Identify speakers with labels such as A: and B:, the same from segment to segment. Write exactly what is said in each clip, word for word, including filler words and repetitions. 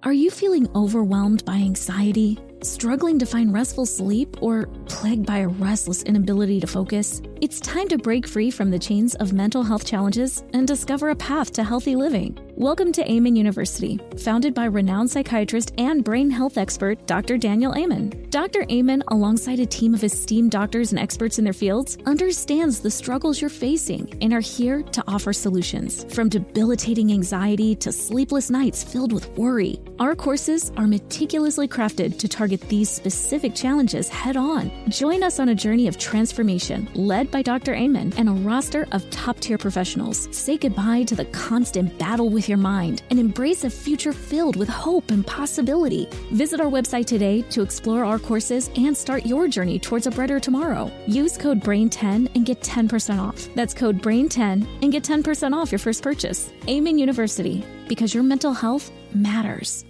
A: Are you feeling overwhelmed by anxiety, struggling to find restful sleep, or plagued by a restless inability to focus? It's time to break free from the chains of mental health challenges and discover a path to healthy living. Welcome to Amen University, founded by renowned psychiatrist and brain health expert Doctor Daniel Amen. Doctor Amen, alongside a team of esteemed doctors and experts in their fields, understands the struggles you're facing and are here to offer solutions. From debilitating anxiety to sleepless nights filled with worry, our courses are meticulously crafted to target these specific challenges head on. Join us on a journey of transformation led by Doctor Amen and a roster of top-tier professionals. Say goodbye to the constant battle with your mind and embrace a future filled with hope and possibility. Visit our website today to explore our courses and start your journey towards a brighter tomorrow. Use code brain ten and get ten percent off. That's code brain ten and get ten percent off your first purchase. Amen University, because your mental health matters.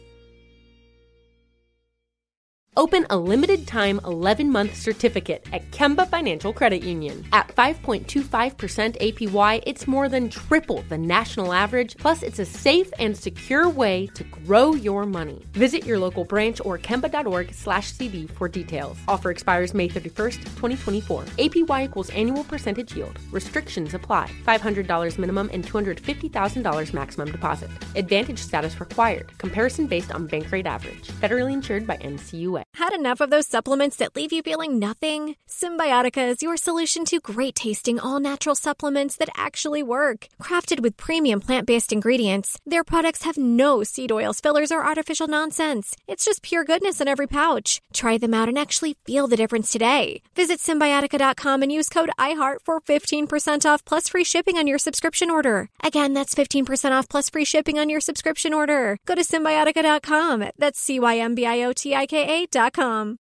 B: Open a limited-time eleven-month certificate at Kemba Financial Credit Union. At five point two five percent A P Y, it's more than triple the national average, plus it's a safe and secure way to grow your money. Visit your local branch or kemba.org slash CD for details. Offer expires May thirty-first, twenty twenty-four. A P Y equals annual percentage yield. Restrictions apply. five hundred dollars minimum and two hundred fifty thousand dollars maximum deposit. Advantage status required. Comparison based on bank rate average. Federally insured by N C U A.
C: Had enough of those supplements that leave you feeling nothing? Symbiotica is your solution to great-tasting, all-natural supplements that actually work. Crafted with premium plant-based ingredients, their products have no seed oils, fillers, or artificial nonsense. It's just pure goodness in every pouch. Try them out and actually feel the difference today. Visit Symbiotica dot com and use code iHeart for fifteen percent off plus free shipping on your subscription order. Again, that's fifteen percent off plus free shipping on your subscription order. Go to Symbiotica dot com. That's C Y M B I O T I K A dot com.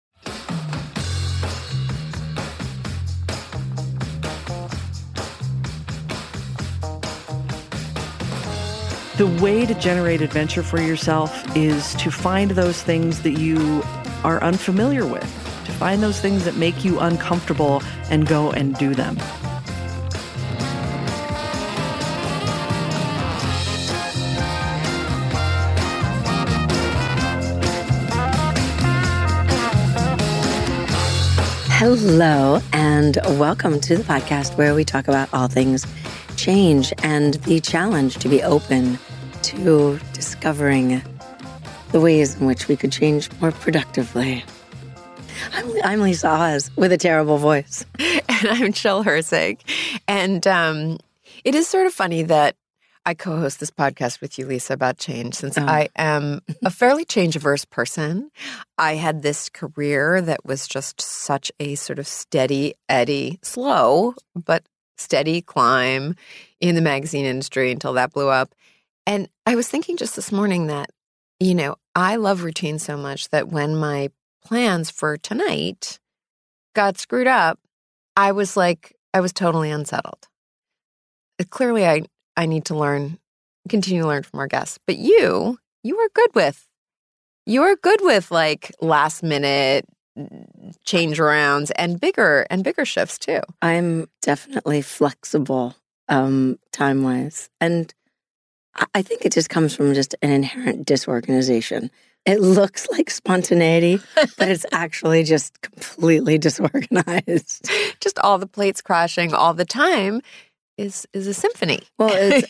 D: The way to generate adventure for yourself is to find those things that you are unfamiliar with, to find those things that make you uncomfortable and go and do them.
E: Hello, and welcome to the podcast where we talk about all things change and the challenge to be open to discovering the ways in which we could change more productively. I'm, I'm Lisa Oz with a terrible voice.
F: And I'm Jill Herzig. And um, it is sort of funny that I co-host this podcast with you, Lisa, about change, since oh. I am a fairly change-averse person. I had this career that was just such a sort of steady eddy, slow, but steady climb in the magazine industry until that blew up. And I was thinking just this morning that, you know, I love routine so much that when my plans for tonight got screwed up, I was like, I was totally unsettled. Clearly, I I need to learn, continue to learn from our guests. But you, you are good with, you are good with like last minute change arounds and bigger and bigger shifts too.
E: I'm definitely flexible um, time-wise. And I think it just comes from just an inherent disorganization. It looks like spontaneity, but it's actually just completely disorganized.
F: Just all the plates crashing all the time. Is is a symphony.
E: Well,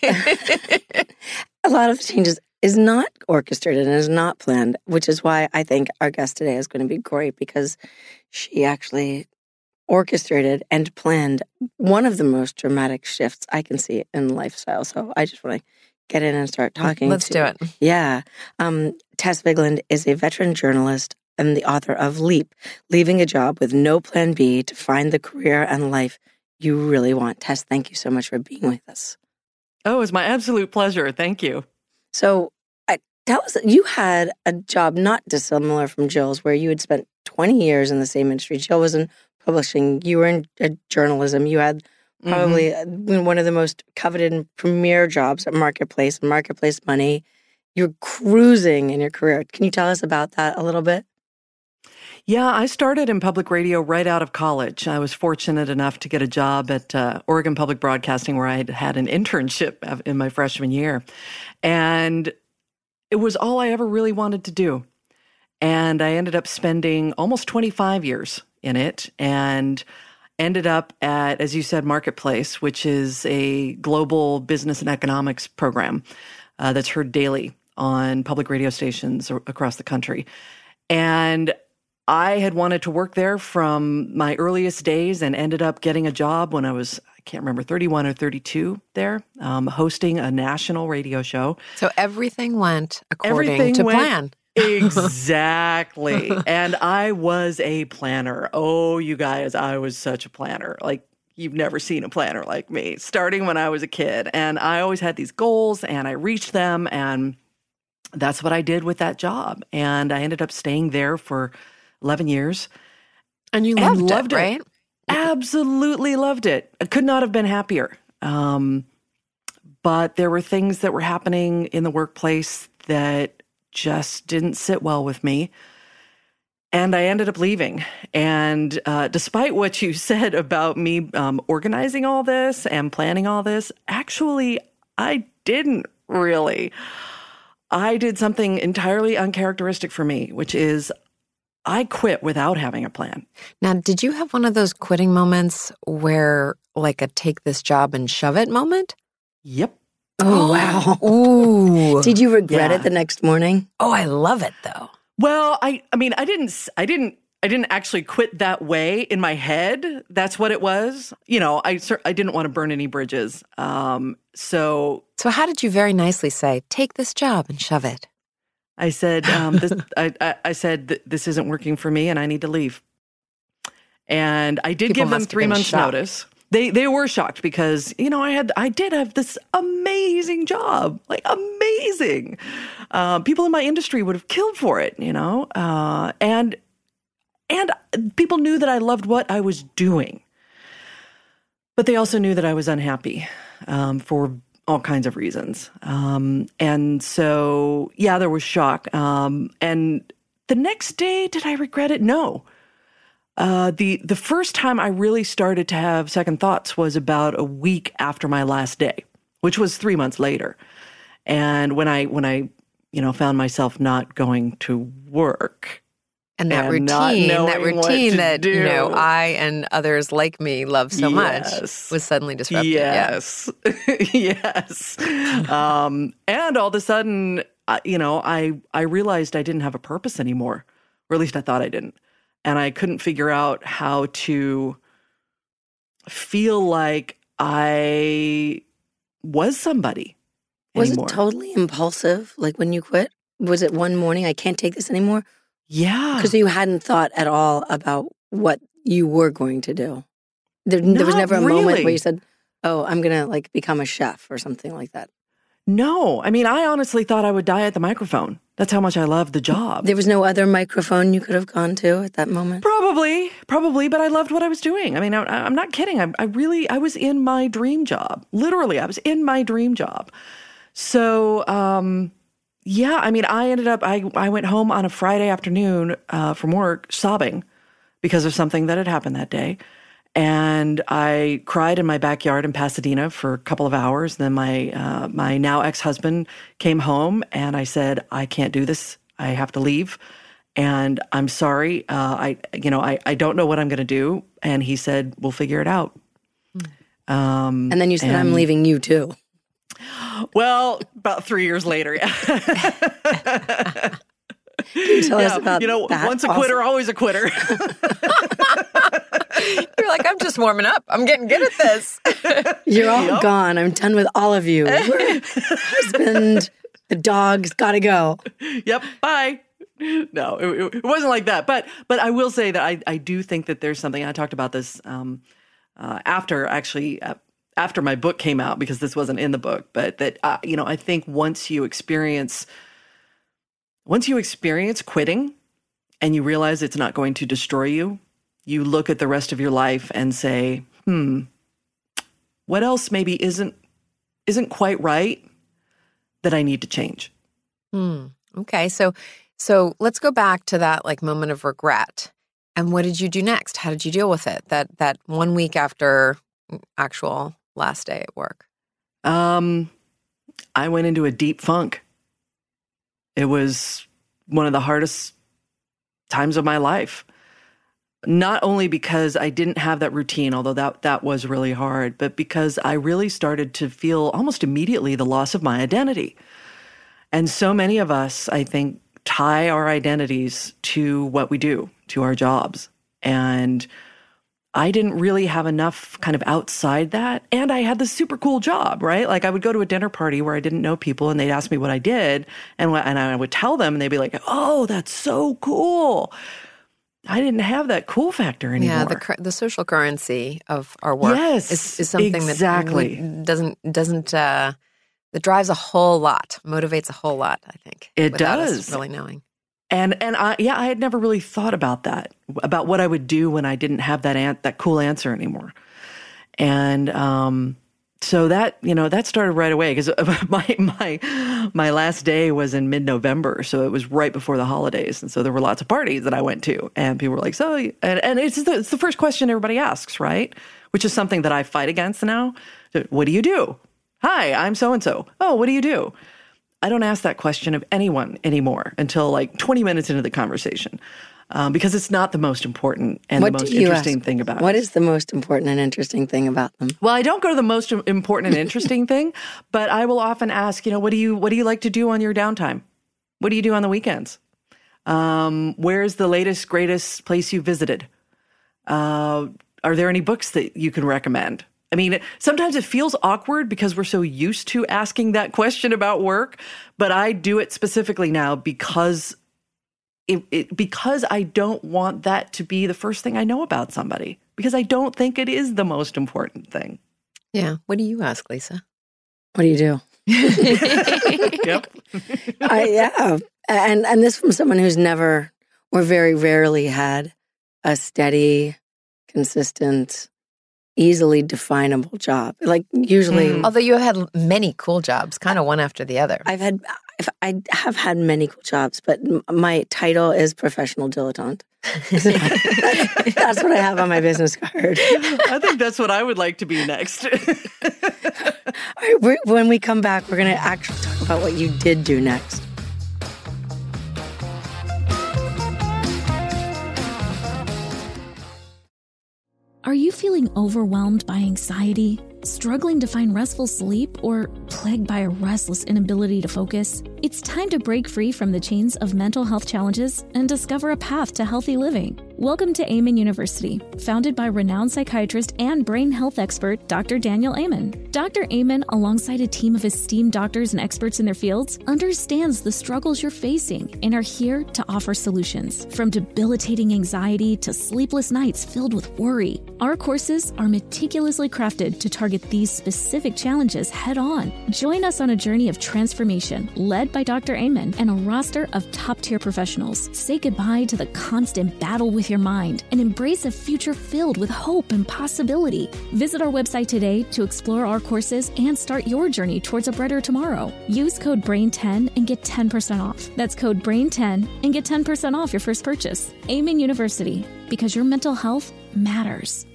E: it's, a lot of changes is not orchestrated and is not planned, which is why I think our guest today is going to be great, because she actually orchestrated and planned one of the most dramatic shifts I can see in lifestyle. So I just want to get in and start talking.
F: Let's
E: to,
F: do it.
E: Yeah. Um, Tess Vigland is a veteran journalist and the author of Leap, Leaving a Job with No Plan B to Find the Career and Life You Really Want. Tess, thank you so much for being with us.
D: Oh, it's my absolute pleasure. Thank you.
E: So I, tell us, you had a job not dissimilar from Jill's, where you had spent twenty years in the same industry. Jill was in publishing. You were in uh, journalism. You had probably mm-hmm. one of the most coveted and premier jobs at Marketplace, Marketplace Money. You're cruising in your career. Can you tell us about that a little bit?
D: Yeah, I started in public radio right out of college. I was fortunate enough to get a job at uh, Oregon Public Broadcasting, where I had had an internship in my freshman year. And it was all I ever really wanted to do. And I ended up spending almost twenty-five years in it and ended up at, as you said, Marketplace, which is a global business and economics program uh, that's heard daily on public radio stations across the country. And I had wanted to work there from my earliest days and ended up getting a job when I was, I can't remember, thirty-one or thirty-two there, um, hosting a national radio show.
F: So everything went according
D: Everything
F: to
D: went
F: plan.
D: Exactly. And I was a planner. Oh, you guys, I was such a planner. Like, you've never seen a planner like me, starting when I was a kid. And I always had these goals and I reached them. And that's what I did with that job. And I ended up staying there for eleven years.
F: And you loved,
D: and loved
F: it,
D: it,
F: right?
D: Absolutely loved it. I could not have been happier. Um, but there were things that were happening in the workplace that just didn't sit well with me. And I ended up leaving. And uh, despite what you said about me um, organizing all this and planning all this, actually, I didn't really. I did something entirely uncharacteristic for me, which is I quit without having a plan.
F: Now, did you have one of those quitting moments where, like a take this job and shove it moment?
D: Yep.
E: Oh, wow.
F: Ooh.
E: Did you regret
D: Yeah.
E: it the next morning?
F: Oh, I love it, though.
D: Well, I, I mean, I didn't, I didn't, I didn't actually quit that way in my head. That's what it was. You know, I, I didn't want to burn any bridges. Um, so
F: So how did you very nicely say, take this job and shove it?
D: I said, um, this, I, I, I said, this isn't working for me and I need to leave. And I did
F: People
D: give them
F: must have
D: three
F: been
D: months
F: shocked.
D: notice. They they were shocked because, you know, I had I did have this amazing job, like amazing. Uh, people in my industry would have killed for it, you know, uh, and and people knew that I loved what I was doing, but they also knew that I was unhappy um, for all kinds of reasons. Um, and so, yeah, there was shock. Um, and the next day, did I regret it? No. Uh, the the first time I really started to have second thoughts was about a week after my last day, which was three months later. And when I when I you know found myself not going to work,
F: And that
D: And not
F: routine, that
D: knowing what
F: routine
D: to
F: that, you know,
D: do.
F: I and others like me love so much
D: Yes.
F: was suddenly disrupted.
D: yes, yes, um, and all of a sudden, uh, you know, I I realized I didn't have a purpose anymore, or at least I thought I didn't. And I couldn't figure out how to feel like I was somebody
E: Was
D: anymore.
E: it totally impulsive? Like when you quit? Was it one morning, I can't take this anymore?
D: Yeah.
E: Because you hadn't thought at all about what you were going to do. There, there was
D: Not
E: never a moment
D: really.
E: where you said, oh, I'm going to like become a chef or something like that.
D: No. I mean, I honestly thought I would die at the microphone. That's how much I loved the job.
E: There was no other microphone you could have gone to at that moment?
D: Probably, probably, but I loved what I was doing. I mean, I, I'm not kidding. I, I really, I was in my dream job. Literally, I was in my dream job. So, um, yeah, I mean, I ended up, I, I went home on a Friday afternoon uh, from work sobbing because of something that had happened that day. And I cried in my backyard in Pasadena for a couple of hours. Then my uh, my now ex-husband came home, and I said, "I can't do this. I have to leave, and I'm sorry. Uh, I you know I, I don't know what I'm going to do." And he said, "We'll figure it out." Um,
E: And then you said, I'm
D: and-
E: leaving you too.
D: Well, about three years later,
E: Can you tell us
D: yeah,
E: about
D: you know,
E: that?
D: once a quitter, always a quitter.
F: You're like, I'm just warming up. I'm getting good at this.
E: You're all
D: Yep.
E: gone. I'm done with all of you. We're- husband, the dog's got to go.
D: Yep. Bye. No, it, it wasn't like that. But but I will say that I, I do think that there's something. I talked about this um, uh, after actually uh, after my book came out, because this wasn't in the book. But that uh, you know I think once you experience once you experience quitting and you realize it's not going to destroy you, you look at the rest of your life and say, hmm, what else maybe isn't isn't quite right that I need to change.
F: Hmm. Okay, so so let's go back to that like moment of regret. And what did you do next? How did you deal with it? That that one week after actual last day at work.
D: Um, I went into a deep funk. It was one of the hardest times of my life. Not only because I didn't have that routine, although that, that was really hard, but because I really started to feel almost immediately the loss of my identity. And so many of us, I think, tie our identities to what we do, to our jobs. And I didn't really have enough kind of outside that. And I had this super cool job, right? Like I would go to a dinner party where I didn't know people and they'd ask me what I did. And, what, and I would tell them and they'd be like, oh, that's so cool. I didn't have that cool factor anymore.
F: Yeah, the the social currency of our work
D: yes,
F: is, is something
D: exactly.
F: that doesn't, doesn't uh, that drives a whole lot, motivates a whole lot, I think.
D: It
F: without
D: does.
F: Us really knowing.
D: And and I yeah, I had never really thought about that, about what I would do when I didn't have that an- that cool answer anymore. And um, so that, you know, that started right away because my my my last day was in mid-November, so it was right before the holidays, and so there were lots of parties that I went to, and people were like, "So," and, and it's the, it's the first question everybody asks, right? Which is something that I fight against now. What do you do? Hi, I'm so and so. Oh, what do you do? I don't ask that question of anyone anymore until like twenty minutes into the conversation, um, because it's not the most important and
E: what
D: the most
E: do you
D: interesting
E: ask?
D: thing about
E: What
D: it.
E: is the most important and interesting thing about them?
D: Well, I don't go to the most important and interesting thing, but I will often ask, you know, what do you what do you like to do on your downtime? What do you do on the weekends? Um, where's the latest, greatest place you visited? Uh, are there any books that you can recommend? I mean, sometimes it feels awkward because we're so used to asking that question about work, but I do it specifically now because it, it because I don't want that to be the first thing I know about somebody, because I don't think it is the most important thing.
F: Yeah. What do you ask, Lisa?
E: What do you do?
D: Yep.
E: I, yeah. And, and this from someone who's never or very rarely had a steady, consistent, easily definable job. Like usually,
F: Mm. Although you had many cool jobs, kind of one after the other.
E: I've had, I have had many cool jobs, but my title is professional dilettante. That's what I have on my business card.
D: I think that's what I would like to be next.
E: All right, we're, when we come back, we're going to actually talk about what you did do next.
A: Are you feeling overwhelmed by anxiety, struggling to find restful sleep, or plagued by a restless inability to focus? It's time to break free from the chains of mental health challenges and discover a path to healthy living. Welcome to Amen University, founded by renowned psychiatrist and brain health expert Doctor Daniel Amen. Doctor Amen, alongside a team of esteemed doctors and experts in their fields, understands the struggles you're facing and are here to offer solutions. From debilitating anxiety to sleepless nights filled with worry, our courses are meticulously crafted to target these specific challenges head-on. Join us on a journey of transformation led by Doctor Amen and a roster of top-tier professionals. Say goodbye to the constant battle with your mind and embrace a future filled with hope and possibility. Visit our website today to explore our courses and start your journey towards a brighter tomorrow. Use code brain ten and get ten percent off. That's code brain ten and get ten percent off your first purchase. Amen University, because your mental health matters.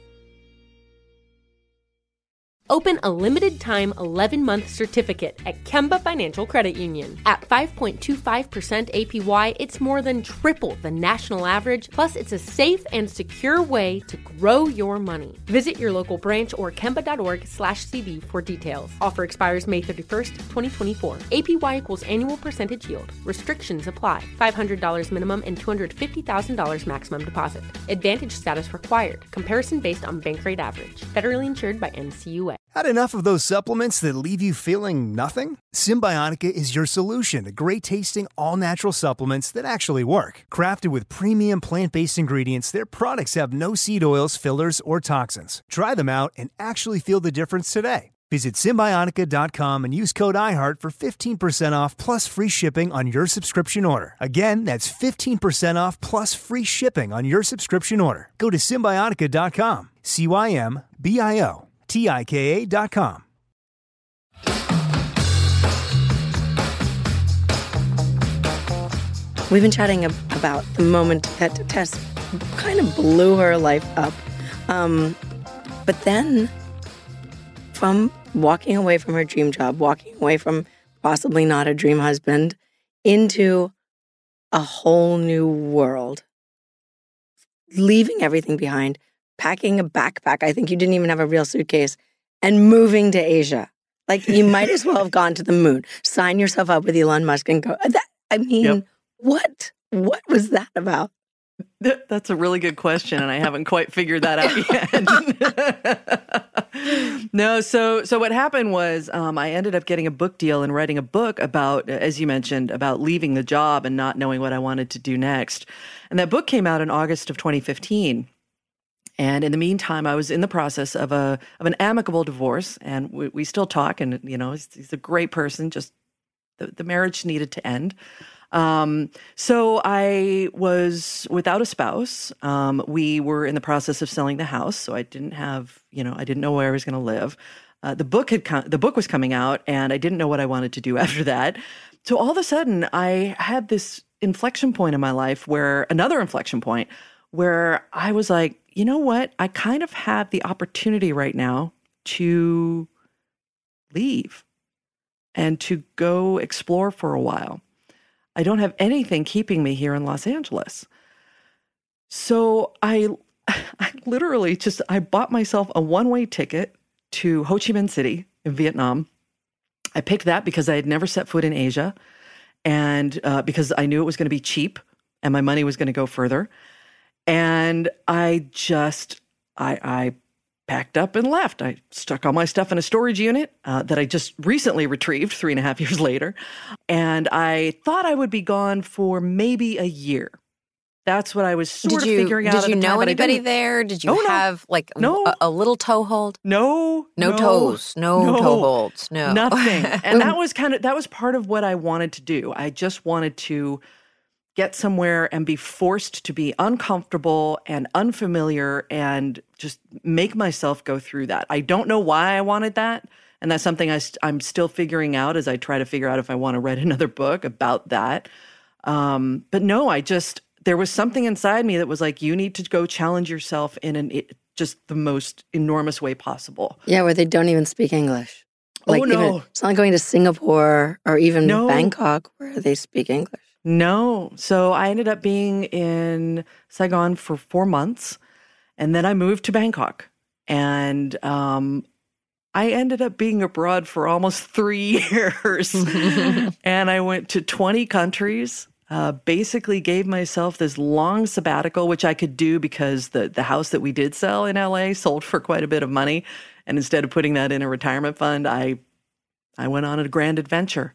B: Open a limited-time eleven-month certificate at Kemba Financial Credit Union. At five point two five percent A P Y, it's more than triple the national average, plus it's a safe and secure way to grow your money. Visit your local branch or kemba.org slash CD for details. Offer expires May thirty-first, twenty twenty-four. A P Y equals annual percentage yield. Restrictions apply. five hundred dollars minimum and two hundred fifty thousand dollars maximum deposit. Advantage status required. Comparison based on bank rate average. Federally insured by N C U A.
G: Had enough of those supplements that leave you feeling nothing? Symbiotica is your solution to great-tasting, all-natural supplements that actually work. Crafted with premium plant-based ingredients, their products have no seed oils, fillers, or toxins. Try them out and actually feel the difference today. Visit Symbiotica dot com and use code iHeart for fifteen percent off plus free shipping on your subscription order. Again, that's fifteen percent off plus free shipping on your subscription order. Go to Symbiotica dot com. C Y M B I O T I K A dot com.
E: We've been chatting ab- about the moment that Tess kind of blew her life up. Um, but then, from walking away from her dream job, walking away from possibly not a dream husband, into a whole new world, leaving everything behind, packing a backpack. I think you didn't even have a real suitcase, and moving to Asia. Like, you might as well have gone to the moon, sign yourself up with Elon Musk and go. That, I mean, yep. what? What was that about?
D: That's a really good question, and I haven't quite figured that out yet. No, so so what happened was um, I ended up getting a book deal and writing a book about, as you mentioned, about leaving the job and not knowing what I wanted to do next. And that book came out in August of twenty fifteen. And in the meantime, I was in the process of a of an amicable divorce, and we, we still talk. And you know, he's, he's a great person. Just the, the marriage needed to end. Um, so I was without a spouse. Um, we were in the process of selling the house, so I didn't have, you know, I didn't know where I was going to live. Uh, the book had come, the book was coming out, and I didn't know what I wanted to do after that. So all of a sudden, I had this inflection point in my life, where another inflection point, where I was like, you know what? I kind of have the opportunity right now to leave and to go explore for a while. I don't have anything keeping me here in Los Angeles. So I, I literally just, I bought myself a one-way ticket to Ho Chi Minh City in Vietnam. I picked that because I had never set foot in Asia, and uh, because I knew it was going to be cheap and my money was going to go further. And I just, I, I packed up and left. I stuck all my stuff in a storage unit uh, that I just recently retrieved three and a half years later. And I thought I would be gone for maybe a year. That's what I was sort
F: did you,
D: of figuring out.
F: Did you
D: at the
F: know
D: time,
F: anybody there? Did you
D: oh,
F: have
D: no.
F: like
D: no.
F: a, a little toehold?
D: No,
F: no, no toes, no, no toe holds, no
D: nothing. And that was kind of that was part of what I wanted to do. I just wanted to get somewhere and be forced to be uncomfortable and unfamiliar and just make myself go through that. I don't know why I wanted that. And that's something I st- I'm still figuring out as I try to figure out if I want to write another book about that. Um, but no, I just, there was something inside me that was like, you need to go challenge yourself in an it, just the most enormous way possible.
E: Yeah, where they don't even speak English. Like
D: oh, no.
E: Even, it's not like going to Singapore or even
D: no.
E: Bangkok where they speak English.
D: No. So I ended up being in Saigon for four months, and then I moved to Bangkok. And um, I ended up being abroad for almost three years. And I went to twenty countries, uh, basically gave myself this long sabbatical, which I could do because the, the house that we did sell in L A sold for quite a bit of money. And instead of putting that in a retirement fund, I I went on a grand adventure.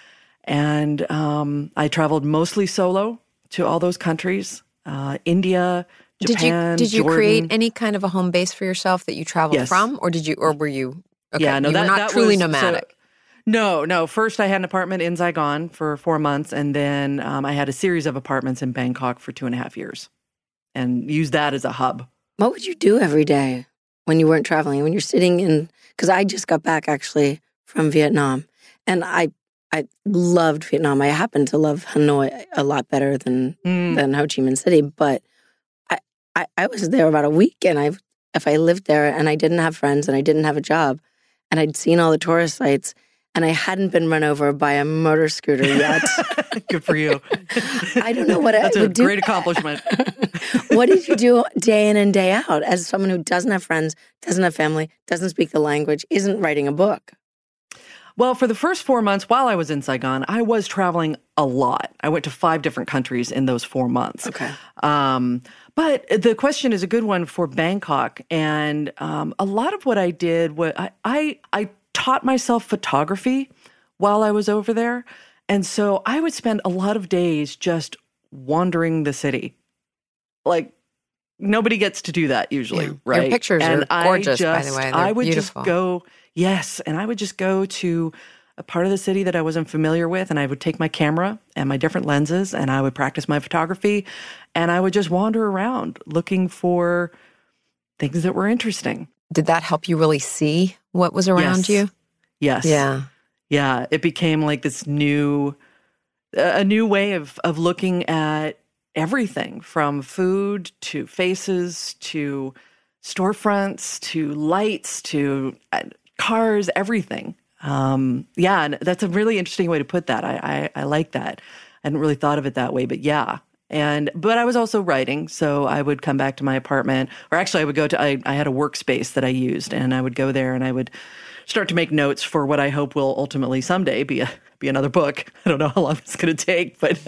D: And um, I traveled mostly solo to all those countries, uh, India, Japan,
F: Did you did you
D: Jordan.
F: create any kind of a home base for yourself that you traveled
D: yes.
F: from, or did you, or were you? Okay,
D: yeah, no,
F: you
D: that,
F: were not
D: that
F: truly
D: was,
F: nomadic.
D: So, no, no. First, I had an apartment in Saigon for four months, and then um, I had a series of apartments in Bangkok for two and a half years, and used that as a hub.
E: What would you do every day when you weren't traveling? When you're sitting in, because I just got back actually from Vietnam, and I. I loved Vietnam. I happen to love Hanoi a lot better than mm. than Ho Chi Minh City, but I, I, I was there about a week, and I if I lived there and I didn't have friends and I didn't have a job, and I'd seen all the tourist sites, and I hadn't been run over by a motor scooter yet.
D: Good for you.
E: I don't know what I
D: That's
E: would do.
D: That's a great accomplishment.
E: What did you do day in and day out as someone who doesn't have friends, doesn't have family, doesn't speak the language, isn't writing a book?
D: Well, for the first four months while I was in Saigon, I was traveling a lot. I went to five different countries in those four months.
E: Okay.
D: Um, but the question is a good one for Bangkok. And um, a lot of what I did, was, I, I, I taught myself photography while I was over there. And so I would spend a lot of days just wandering the city. Like, nobody gets to do that usually,
F: yeah.
D: right?
F: Your pictures
D: and
F: are gorgeous,
D: just,
F: by the way. They're
D: I would
F: beautiful.
D: just go... Yes, and I would just go to a part of the city that I wasn't familiar with, and I would take my camera and my different lenses, and I would practice my photography, and I would just wander around looking for things that were interesting.
F: Did that help you really see what was around
D: yes.
F: you?
D: Yes.
F: Yeah.
D: Yeah, it became like this new, a new way of of looking at everything, from food to faces to storefronts to lights to cars, everything. Um, yeah, and that's a really interesting way to put that. I, I I like that. I hadn't really thought of it that way, but yeah. And but I was also writing, so I would come back to my apartment, or actually I would go to I, I had a workspace that I used, and I would go there and I would start to make notes for what I hope will ultimately someday be a be another book. I don't know how long it's going to take, but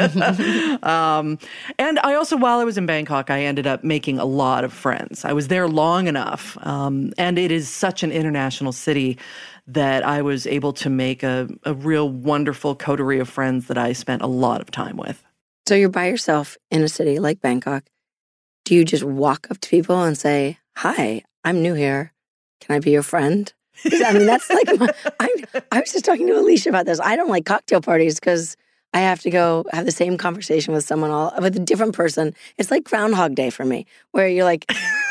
D: um, and I also, while I was in Bangkok, I ended up making a lot of friends. I was there long enough, um, and it is such an international city that I was able to make a, a real wonderful coterie of friends that I spent a lot of time with.
E: So you're by yourself in a city like Bangkok. Do you just walk up to people and say, "Hi, I'm new here. Can I be your friend?" I mean, that's like, my, I, I was just talking to Alicia about this. I don't like cocktail parties because I have to go have the same conversation with someone, all with a different person. It's like Groundhog Day for me, where you're like,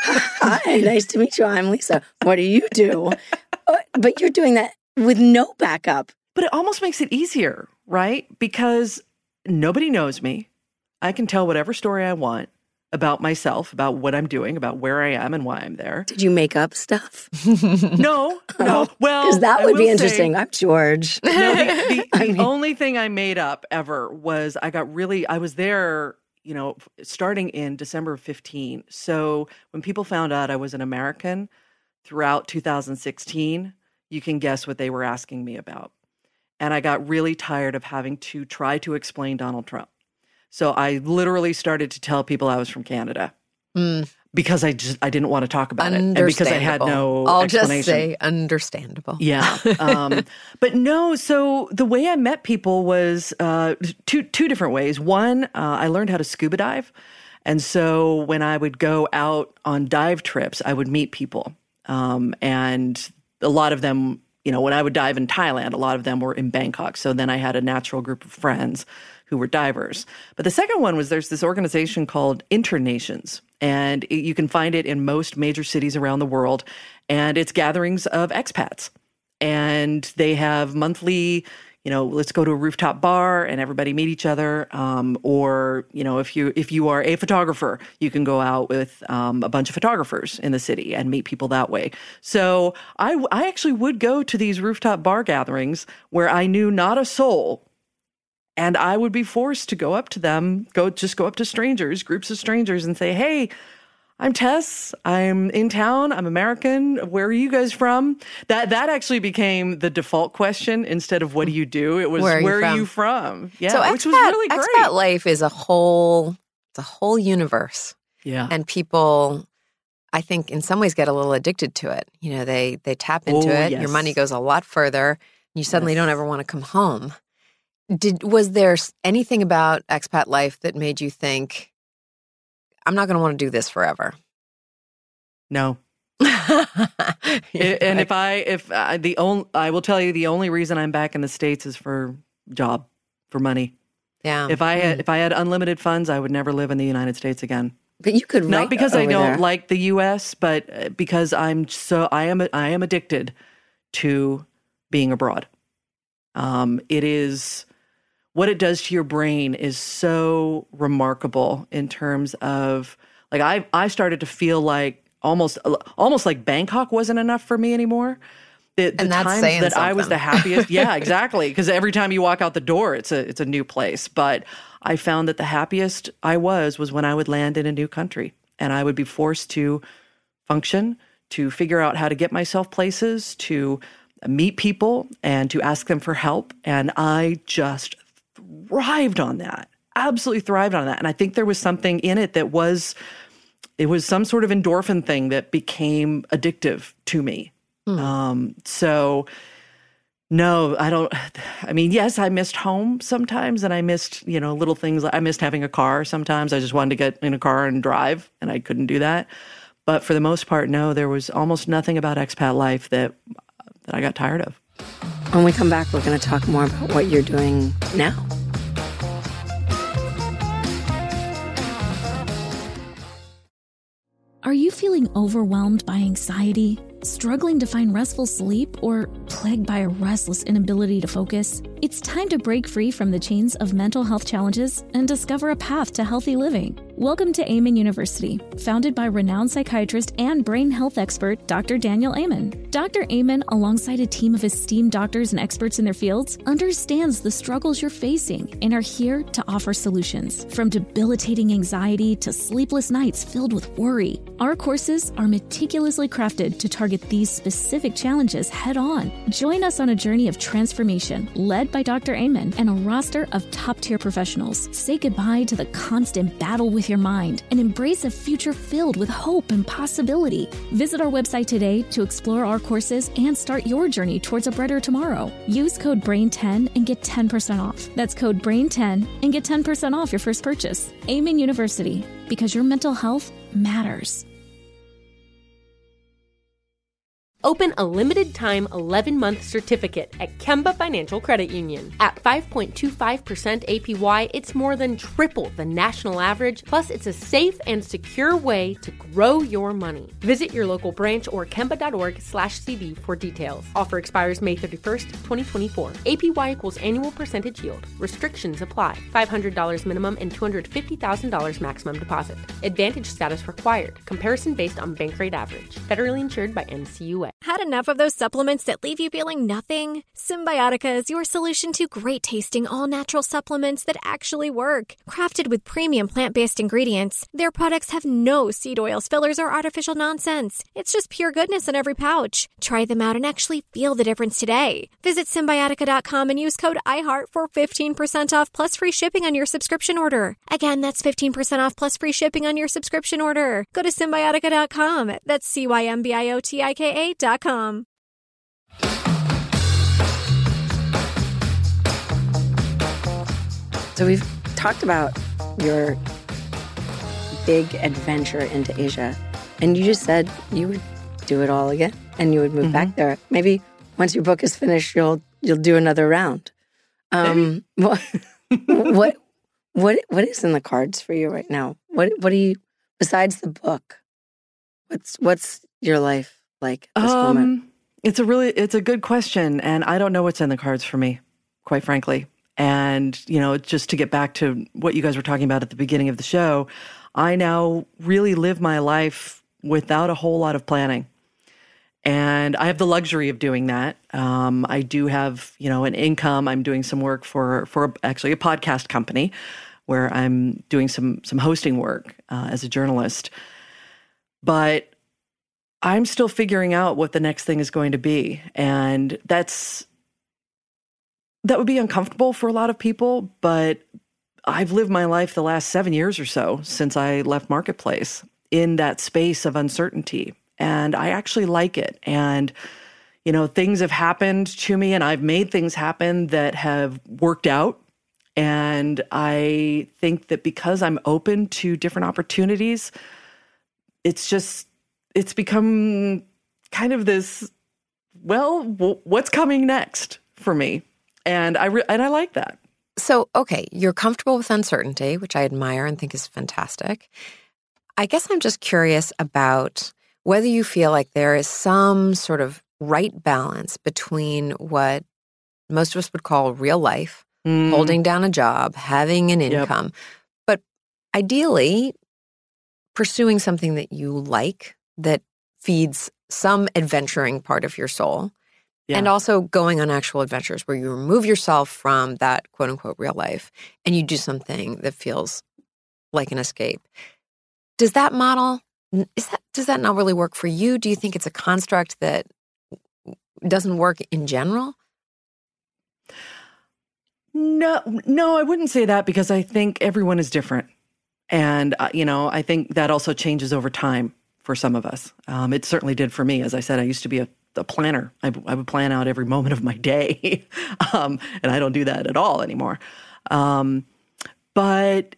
E: "Hi, nice to meet you. I'm Lisa. What do you do?" But you're doing that with no backup.
D: But it almost makes it easier, right? Because nobody knows me. I can tell whatever story I want about myself, about what I'm doing, about where I am and why I'm there.
E: Did you make up stuff?
D: No, no. Well,
E: because that would be interesting.
D: Say,
E: I'm George.
D: No, the, the, the mean, only thing I made up ever was I got really, I was there, you know, starting in December of fifteen. So when people found out I was an American throughout two thousand sixteen, you can guess what they were asking me about. And I got really tired of having to try to explain Donald Trump. So I literally started to tell people I was from Canada mm. because I just I didn't want to talk about it, and because I had no
F: I'll
D: explanation.
F: just say understandable.
D: Yeah, um, but no. So the way I met people was uh, two two different ways. One, uh, I learned how to scuba dive, and so when I would go out on dive trips, I would meet people, um, and a lot of them. You know, when I would dive in Thailand, a lot of them were in Bangkok. So then I had a natural group of friends who were divers. But the second one was there's this organization called Internations, and it, you can find it in most major cities around the world. And it's gatherings of expats. And they have monthly, you know, let's go to a rooftop bar and everybody meet each other. Um, or, you know, if you if you are a photographer, you can go out with um, a bunch of photographers in the city and meet people that way. So I, I actually would go to these rooftop bar gatherings where I knew not a soul. And I would be forced to go up to them, go just go up to strangers, groups of strangers, and say, "Hey, I'm Tess. I'm in town. I'm American. Where are you guys from?" That that actually became the default question instead of "What do you do?" It was "Where are, where you, are you from?" Yeah,
F: so
D: which
F: expat,
D: was really great.
F: Expat life is a whole, it's a whole universe.
D: Yeah,
F: and people, I think, in some ways, get a little addicted to it. You know, they they tap into
D: oh,
F: it.
D: Yes.
F: Your money goes a lot further. You suddenly
D: yes.
F: don't ever want to come home. Did was there anything about expat life that made you think, "I'm not going to want to do this forever"?
D: No. And if I, if I, the only, I will tell you the only reason I'm back in the States is for job, for money.
F: Yeah.
D: If I had, mm. if I had unlimited funds, I would never live in the United States again.
E: But you could
D: not because I don't
E: there.
D: like the U S, but because I'm so, I am, I am addicted to being abroad. Um, it is, what it does to your brain is so remarkable in terms of, like, I, I started to feel like, Almost, almost like Bangkok wasn't enough for me anymore. The, the
F: and that's
D: times
F: saying
D: that
F: something.
D: I was the happiest, yeah, exactly. Because every time you walk out the door, it's a it's a new place. But I found that the happiest I was was when I would land in a new country, and I would be forced to function, to figure out how to get myself places, to meet people, and to ask them for help. And I just thrived on that. Absolutely thrived on that. And I think there was something in it that was. It was some sort of endorphin thing that became addictive to me. Hmm. Um, so, no, I don't. I mean, yes, I missed home sometimes, and I missed, you know, little things. I missed having a car sometimes. I just wanted to get in a car and drive, and I couldn't do that. But for the most part, no, there was almost nothing about expat life that that I got tired of.
E: When we come back, we're going to talk more about what you're doing now.
A: Are you feeling overwhelmed by anxiety, Struggling to find restful sleep or plagued by a restless inability to focus? It's time to break free from the chains of mental health challenges and discover a path to healthy living. Welcome to Amen University, founded by renowned psychiatrist and brain health expert Doctor Daniel Amen. Doctor Amen, alongside a team of esteemed doctors and experts in their fields, understands the struggles you're facing and are here to offer solutions. From debilitating anxiety to sleepless nights filled with worry, our courses are meticulously crafted to target these specific challenges head-on. Join us on a journey of transformation led by Doctor Amen and a roster of top-tier professionals. Say goodbye to the constant battle with your mind and embrace a future filled with hope and possibility. Visit our website today to explore our courses and start your journey towards a brighter tomorrow. Use code brain ten and get ten percent off. That's code brain ten and get ten percent off your first purchase. Amen University, because your mental health matters.
B: Open a limited-time eleven-month certificate at Kemba Financial Credit Union. At five point two five percent A P Y, it's more than triple the national average, plus it's a safe and secure way to grow your money. Visit your local branch or kemba.org slash CD for details. Offer expires May thirty-first, twenty twenty-four. A P Y equals annual percentage yield. Restrictions apply. five hundred dollars minimum and two hundred fifty thousand dollars maximum deposit. Advantage status required. Comparison based on bank rate average. Federally insured by N C U A.
C: Had enough of those supplements that leave you feeling nothing? Symbiotica is your solution to great-tasting, all-natural supplements that actually work. Crafted with premium plant-based ingredients, their products have no seed oils, fillers, or artificial nonsense. It's just pure goodness in every pouch. Try them out and actually feel the difference today. Visit Symbiotica dot com and use code iHeart for fifteen percent off plus free shipping on your subscription order. Again, that's fifteen percent off plus free shipping on your subscription order. Go to Symbiotica dot com. That's C Y M B I O T I K A dot com.
E: So we've talked about your big adventure into Asia, and you just said you would do it all again and you would move mm-hmm. back there. Maybe once your book is finished, you'll you'll do another round. Um, what what what what is in the cards for you right now? What what do you besides the book? What's what's your life like at this um, moment?
D: It's a really it's a good question, and I don't know what's in the cards for me, quite frankly. And, you know, just to get back to what you guys were talking about at the beginning of the show, I now really live my life without a whole lot of planning. And I have the luxury of doing that. Um, I do have, you know, an income. I'm doing some work for, for actually a podcast company where I'm doing some, some hosting work uh, as a journalist. But I'm still figuring out what the next thing is going to be. And that's... That would be uncomfortable for a lot of people, but I've lived my life the last seven years or so since I left Marketplace in that space of uncertainty. And I actually like it. And, you know, things have happened to me and I've made things happen that have worked out. And I think that because I'm open to different opportunities, it's just, it's become kind of this, well, w- what's coming next for me? And I re- and I like that.
F: So, okay, you're comfortable with uncertainty, which I admire and think is fantastic. I guess I'm just curious about whether you feel like there is some sort of right balance between what most of us would call real life, mm. holding down a job, having an income, yep. but ideally pursuing something that you like that feeds some adventuring part of your soul. Yeah. And also going on actual adventures where you remove yourself from that quote unquote real life and you do something that feels like an escape. Does that model, is that, does that not really work for you? Do you think it's a construct that doesn't work in general?
D: No, no, I wouldn't say that because I think everyone is different. And, uh, you know, I think that also changes over time for some of us. Um, it certainly did for me. As I said, I used to be a a planner. I, I would plan out every moment of my day. um, and I don't do that at all anymore. Um, but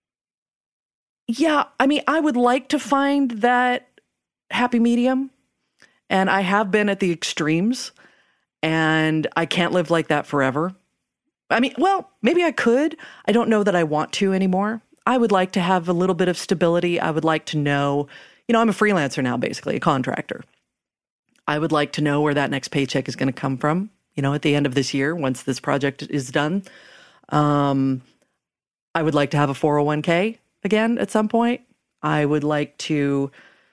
D: yeah, I mean, I would like to find that happy medium. And I have been at the extremes and I can't live like that forever. I mean, well, maybe I could. I don't know that I want to anymore. I would like to have a little bit of stability. I would like to know, you know, I'm a freelancer now, basically a contractor. I would like to know where that next paycheck is going to come from, you know, at the end of this year, once this project is done. Um, I would like to have a four oh one k again at some point. I would like to,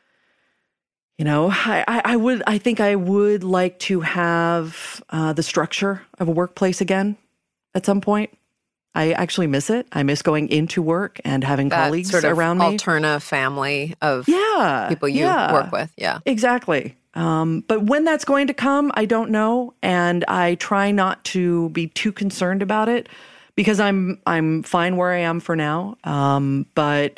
D: you know, I, I, I would, I think I would like to have uh, the structure of a workplace again at some point. I actually miss it. I miss going into work and having
F: that
D: colleagues
F: sort of
D: around me.
F: Alterna family of
D: yeah,
F: people you
D: yeah,
F: work with. Yeah,
D: exactly. Um, but when that's going to come, I don't know. And I try not to be too concerned about it because I'm I'm fine where I am for now. Um, but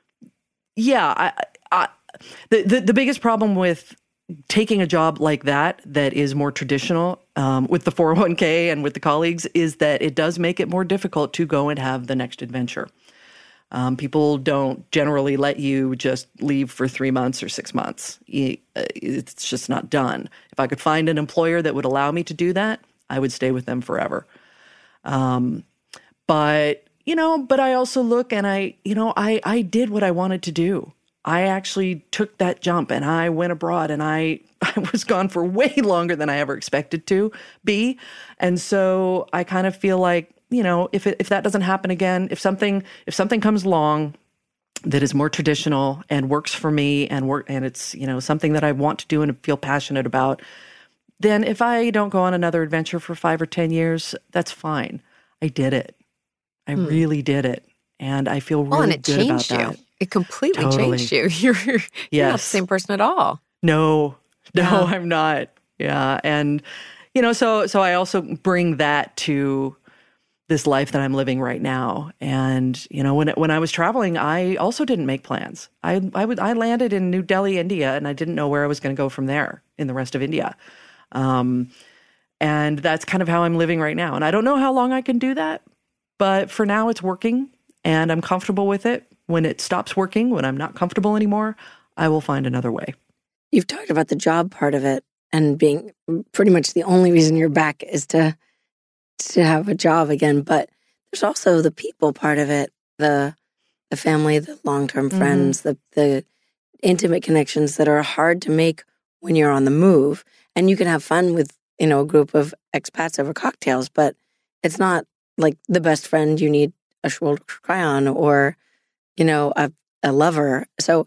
D: yeah, I, I, the, the the biggest problem with taking a job like that, that is more traditional um, with the four oh one k and with the colleagues, is that it does make it more difficult to go and have the next adventure. Um, people don't generally let you just leave for three months or six months. It's just not done. If I could find an employer that would allow me to do that, I would stay with them forever. Um, but, you know, but I also look and I, you know, I, I did what I wanted to do. I actually took that jump and I went abroad and I, I was gone for way longer than I ever expected to be. And so I kind of feel like, you know, if it, if that doesn't happen again, if something if something comes along that is more traditional and works for me and work and it's, you know, something that I want to do and feel passionate about, then if I don't go on another adventure for five or ten years, that's fine. I did it. I hmm. really did it. And I feel really
F: well, and it
D: good about
F: changed you.
D: that.
F: It completely
D: Totally.
F: changed you. You're, you're
D: yes.
F: not the same person at all.
D: No, no,
F: Yeah.
D: I'm not. Yeah. And, you know, so so I also bring that to this life that I'm living right now. And, you know, when it, when I was traveling, I also didn't make plans. I I would I landed in New Delhi, India, and I didn't know where I was going to go from there in the rest of India. Um, and that's kind of how I'm living right now. And I don't know how long I can do that, but for now it's working and I'm comfortable with it. When it stops working, when I'm not comfortable anymore, I will find another way.
E: You've talked about the job part of it and being pretty much the only reason you're back is to to have a job again. But there's also the people part of it, the the family, the long-term
D: Mm-hmm.
E: friends, the the intimate connections that are hard to make when you're on the move. And you can have fun with, you know, a group of expats over cocktails, but it's not like the best friend you need a shoulder to cry on or, you know, a, a lover. So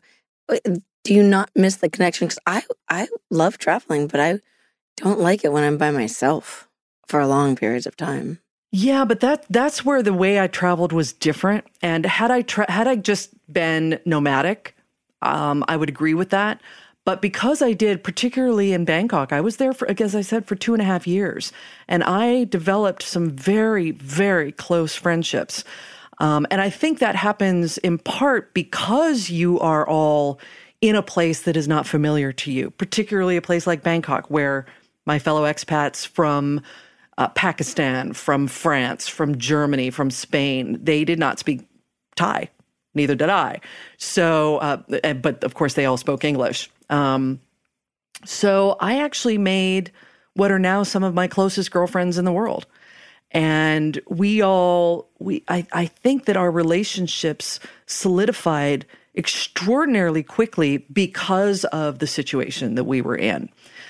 E: do you not miss the connection? Because I, I love traveling, but I don't like it when I'm by myself for long periods of time.
D: Yeah, but that that's where the way I traveled was different. And had I tra- had I just been nomadic, um, I would agree with that. But because I did, particularly in Bangkok, I was there for, as I said, for two and a half years. And I developed some very, very close friendships. Um, and I think that happens in part because you are all in a place that is not familiar to you, particularly a place like Bangkok, where my fellow expats from uh, Pakistan, from France, from Germany, from Spain, they did not speak Thai. Neither did I. So, uh, but of course, they all spoke English. Um, so I actually made what are now some of my closest girlfriends in the world. And we all, we, I, I think that our relationships solidified extraordinarily quickly because of the situation that we were in.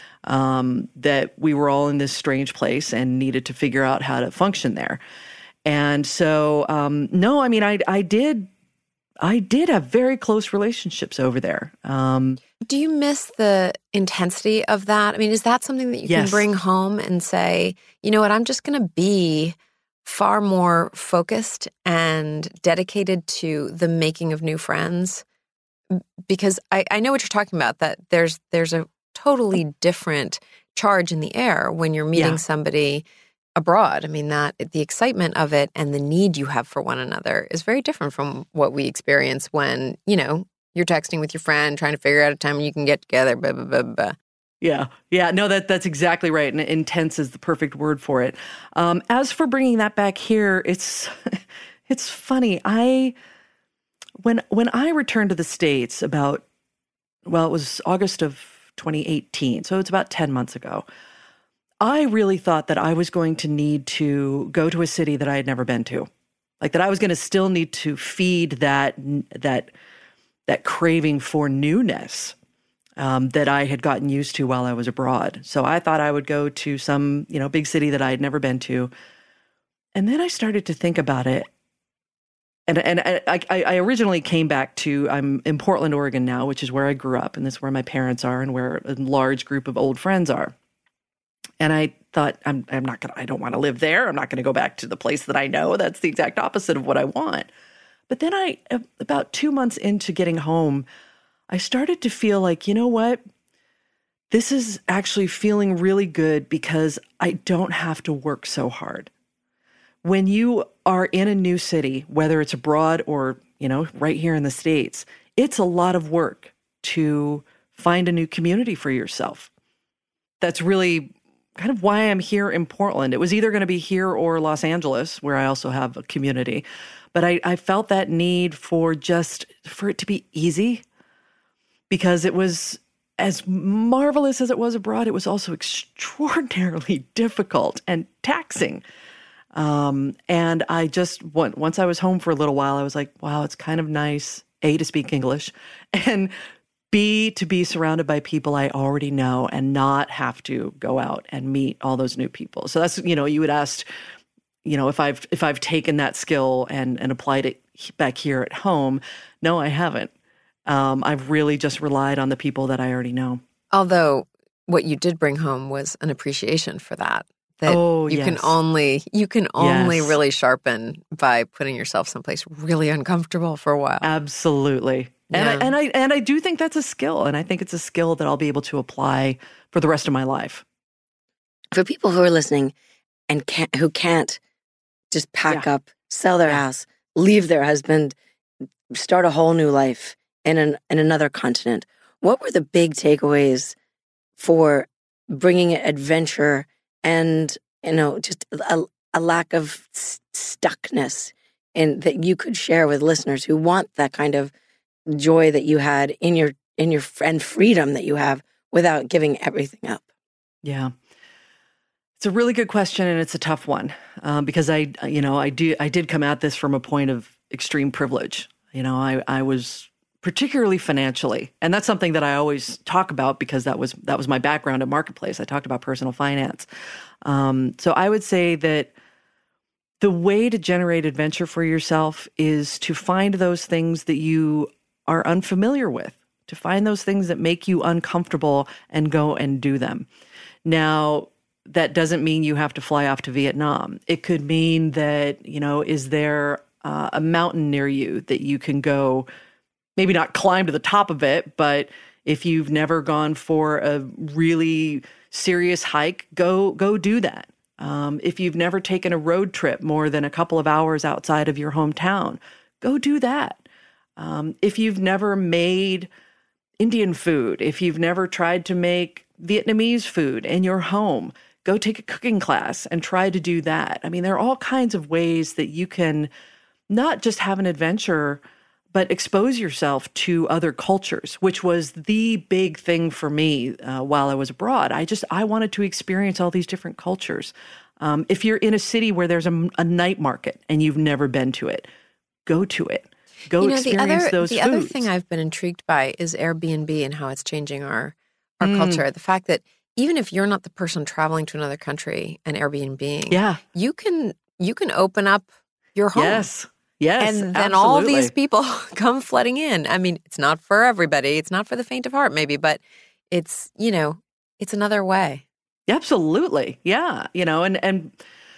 D: Um, that we were all in this strange place and needed to figure out how to function there. And so, um, no, I mean, I, I did, I did have very close relationships over there. Um,
F: Do you miss the intensity of that? I mean, is that something that you
D: yes.
F: can bring home and say, you know what, I'm just going to be far more focused and dedicated to the making of new friends? Because I, I know what you're talking about, that there's there's a totally different charge in the air when you're meeting
D: Yeah.
F: somebody abroad. I mean, that the excitement of it and the need you have for one another is very different from what we experience when, you know, you're texting with your friend, trying to figure out a time when you can get together, blah, blah, blah, blah.
D: Yeah. Yeah. No, that that's exactly right. And intense is the perfect word for it. Um, as for bringing that back here, it's it's funny. I when when I returned to the States about, well, it was August of twenty eighteen. So it's about ten months ago. I really thought that I was going to need to go to a city that I had never been to. Like that I was going to still need to feed that that that craving for newness. um, that I had gotten used to while I was abroad. So I thought I would go to some, you know, big city that I had never been to. And then I started to think about it. And and I, I, I originally came back to, I'm in Portland, Oregon now, which is where I grew up. And this is where my parents are and where a large group of old friends are. And I thought, I'm I'm not going to, I don't want to live there. I'm not going to go back to the place that I know. That's the exact opposite of what I want. But then I, about two months into getting home, I started to feel like, you know what? This is actually feeling really good because I don't have to work so hard. When you are in a new city, whether it's abroad or, you know, right here in the States, it's a lot of work to find a new community for yourself. That's really kind of why I'm here in Portland. It was either going to be here or Los Angeles, where I also have a community. But I, I felt that need for just, for it to be easy, because it was, as marvelous as it was abroad, it was also extraordinarily difficult and taxing. Um, and I just, once I was home for a little while, I was like, wow, it's kind of nice, A, to speak English, and B, to be surrounded by people I already know and not have to go out and meet all those new people. So that's, you know, you had asked, you know, if I've, if I've taken that skill and, and applied it back here at home. No, I haven't. Um, I've really just relied on the people that I already know.
F: Although what you did bring home was an appreciation for that. That
D: oh,
F: you
D: yes.
F: can only you can only
D: yes.
F: really sharpen by putting yourself someplace really uncomfortable for a while.
D: Absolutely. And,
F: yeah.
D: I, and I and I do think that's a skill. And I think it's a skill that I'll be able to apply for the rest of my life.
E: For people who are listening and can't, who can't just pack
D: yeah.
E: up, sell their house, leave their husband, start a whole new life in an in another continent, what were the big takeaways for bringing adventure and, you know, just a, a lack of st- stuckness in that you could share with listeners who want that kind of joy that you had in your in your and freedom that you have without giving everything up?
D: Yeah. It's a really good question, and it's a tough one um, because I, you know, I do, I did come at this from a point of extreme privilege. You know, I, I was particularly financially, and that's something that I always talk about because that was that was my background at Marketplace. I talked about personal finance. Um, so I would say that the way to generate adventure for yourself is to find those things that you are unfamiliar with, to find those things that make you uncomfortable and go and do them. Now, that doesn't mean you have to fly off to Vietnam. It could mean that, you know, is there uh, a mountain near you that you can go, maybe not climb to the top of it, but if you've never gone for a really serious hike, go go do that. Um, if you've never taken a road trip more than a couple of hours outside of your hometown, go do that. Um, if you've never made Indian food, if you've never tried to make Vietnamese food in your home, go take a cooking class and try to do that. I mean, there are all kinds of ways that you can not just have an adventure, but expose yourself to other cultures, which was the big thing for me uh, while I was abroad. I just, I wanted to experience all these different cultures. Um, if you're in a city where there's a, a night market and you've never been to it, go to it. Go
F: you know,
D: experience
F: the other,
D: those
F: the
D: foods.
F: other thing I've been intrigued by is Airbnb and how it's changing our, our
D: Mm.
F: culture. The fact that even if you're not the person traveling to another country and Airbnb,
D: Yeah.
F: you can you can open up your home.
D: Yes. Yes.
F: And then
D: absolutely.
F: all these people come flooding in. I mean, it's not for everybody. It's not for the faint of heart, maybe, but it's, you know, it's another way.
D: Absolutely. Yeah. You know, and, and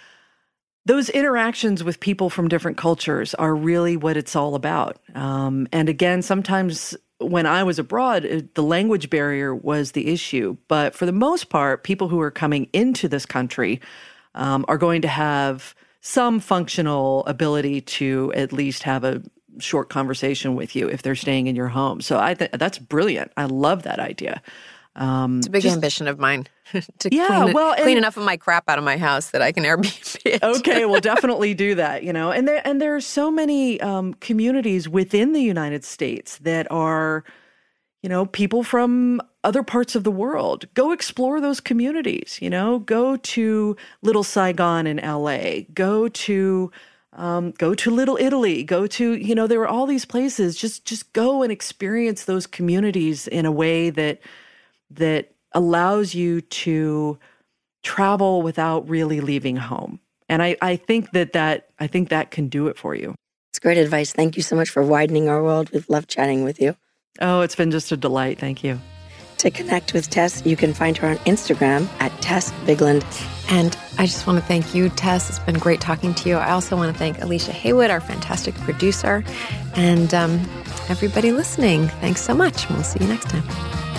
D: those interactions with people from different cultures are really what it's all about. Um, and again, sometimes when I was abroad, it, the language barrier was the issue. But for the most part, people who are coming into this country um, are going to have some functional ability to at least have a short conversation with you if they're staying in your home. So I think that's brilliant. I love that idea. Um,
F: It's a big
D: just-
F: ambition of mine to
D: Yeah,
F: clean,
D: well, and-
F: clean enough of my crap out of my house that I can Airbnb it.
D: Okay, we'll definitely do that, you know. And there and there are so many um, communities within the United States that are, you know, people from other parts of the world. Go explore those communities, you know. Go to Little Saigon in L A. Go to Um, go to Little Italy, go to, you know, there were all these places. Just, just go and experience those communities in a way that, that allows you to travel without really leaving home. And I, I think that that, I think that can do it for you.
E: It's great advice. Thank you so much for widening our world. We've loved chatting with you.
D: Oh, it's been just a delight. Thank you.
E: To connect with Tess, you can find her on Instagram at Tess Bigland.
F: And I just want to thank you, Tess. It's been great talking to you. I also want to thank Alicia Haywood, our fantastic producer, and um, everybody listening. Thanks so much. We'll see you next time.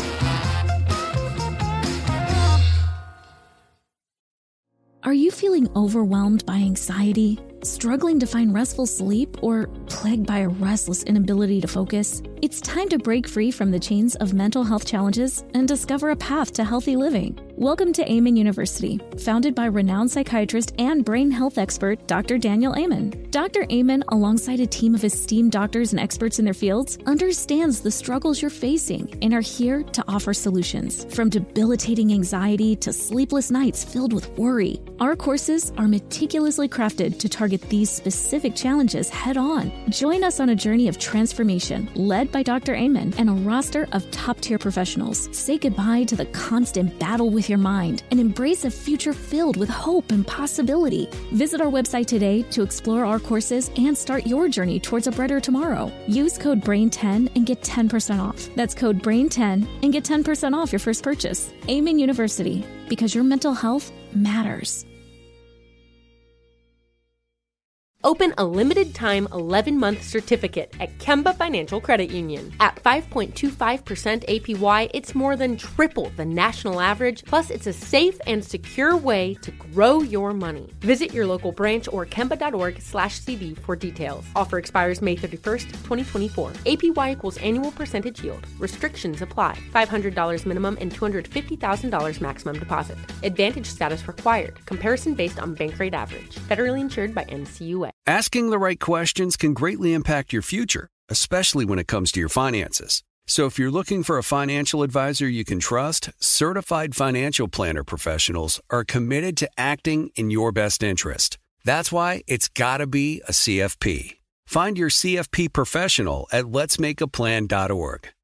A: Are you feeling overwhelmed by anxiety, struggling to find restful sleep, or plagued by a restless inability to focus? It's time to break free from the chains of mental health challenges and discover a path to healthy living. Welcome to Amen University, founded by renowned psychiatrist and brain health expert Doctor Daniel Amen. Doctor Amen, alongside a team of esteemed doctors and experts in their fields, understands the struggles you're facing and are here to offer solutions. From debilitating anxiety to sleepless nights filled with worry, our courses are meticulously crafted to target these specific challenges head-on. Join us on a journey of transformation led by Doctor Amen and a roster of top-tier professionals. Say goodbye to the constant battle with your mind and embrace a future filled with hope and possibility. Visit our website today to explore our courses and start your journey towards a brighter tomorrow. Use code brain ten and get ten percent off. That's code brain ten and get ten percent off your first purchase. Amen University, because your mental health matters.
B: Open a limited-time eleven-month certificate at Kemba Financial Credit Union. At five point two five percent A P Y, it's more than triple the national average, plus it's a safe and secure way to grow your money. Visit your local branch or kemba.org slash CD for details. Offer expires May thirty-first, twenty twenty-four. A P Y equals annual percentage yield. Restrictions apply. five hundred dollars minimum and two hundred fifty thousand dollars maximum deposit. Advantage status required. Comparison based on bank rate average. Federally insured by N C U A.
H: Asking the right questions can greatly impact your future, especially when it comes to your finances. So if you're looking for a financial advisor you can trust, certified financial planner professionals are committed to acting in your best interest. That's why it's got to be a C F P. Find your C F P professional at lets make a plan dot org.